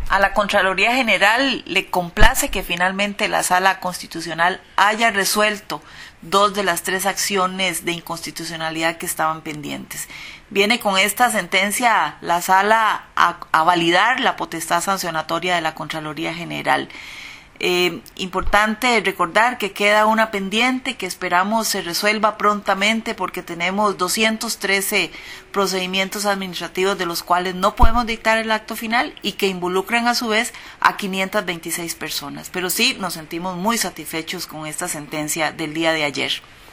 A la Contraloría General le complace que finalmente la Sala Constitucional haya resuelto 2 de las 3 acciones de inconstitucionalidad que estaban pendientes. Viene con esta sentencia la Sala a validar la potestad sancionatoria de la Contraloría General. Importante recordar que queda una pendiente que esperamos se resuelva prontamente porque tenemos 213 procedimientos administrativos de los cuales no podemos dictar el acto final y que involucran a su vez a 526 personas. Pero sí nos sentimos muy satisfechos con esta sentencia del día de ayer.